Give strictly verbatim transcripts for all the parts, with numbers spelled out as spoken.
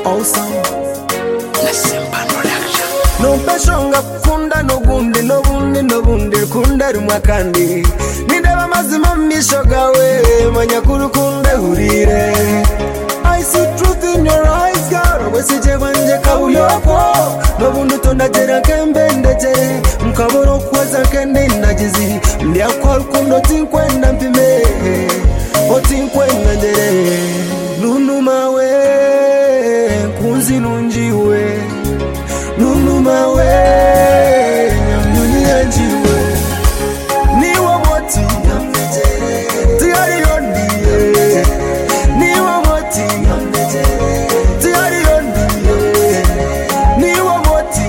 awesome Nasimba production no peshonga kunda no gundi no bundi no bundi kunda rumwa kandi nindeba mazima mishoga we manyakuru kunde hurire I see truth in your eyes girl wesije banje kabuyoko no bundi tondagera kembe ndegere mukaboro kwaza kende nagizi ndiakwa rukundo tinkwenda mpime otinkwenda ndere nunuma we kunzi nunjiwe nunuma we nyamuni yanjiwe niwa moti tiyari yondiye niwa moti tiyari yondiye niwa moti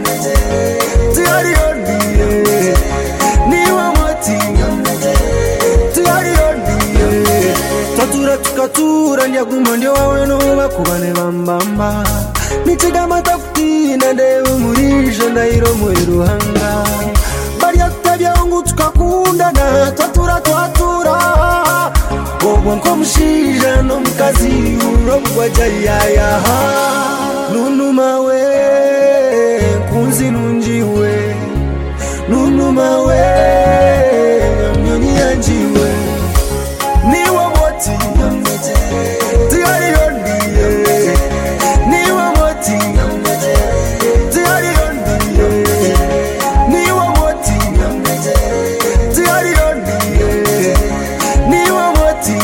tiyari yondiye niwa moti tiyari yondiye tatura tukatura nyaguma ndio wawe no bakubane bambamba Nichiga matafuti na dewe murisha na iro muiruhanga Baria tabia ungu tukakunda na twatura twatura Obwa nko mshija no mkazi urobu wajari ya ya Nunuma we kunzi nunjiwe Nunuma we mnyoni yanjiwe Niwa moti tiyari yondiye Niwa moti tiyari yondiye Niwa moti tiyari yondiye Niwa moti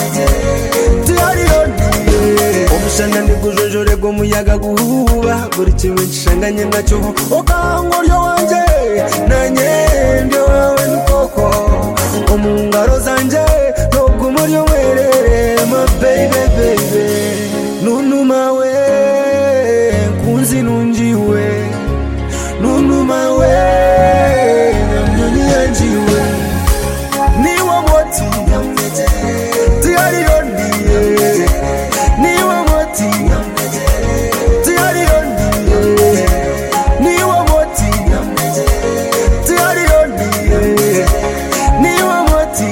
tiyari yondiye Omushana ndigujojore go muyaga guhuba buri kimwe nshanganye nacyo okango ryo wanje nanye ndio wawe nkoko omungaro zanje no gumuryo werere my baby baby nunuma we kunzi nunjiwe nunuma we nyamuni yanjiwe niwa moti tiyari yondiye niwa moti tiyari yondiye niwa moti tiyari yondiye niwa moti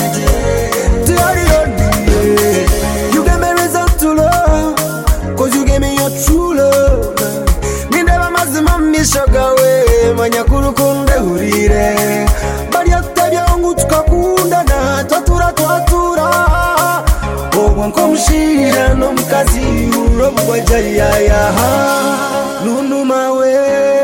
tiyari yondiye you gave me reason to love cause you gave me your true love nindeba mazima mishoga we manyakuru kunde hurire baria tabia ungu tukakunda na twatura twatura obwa nko mshira no mkazi urobu wajari ya ya nunuma we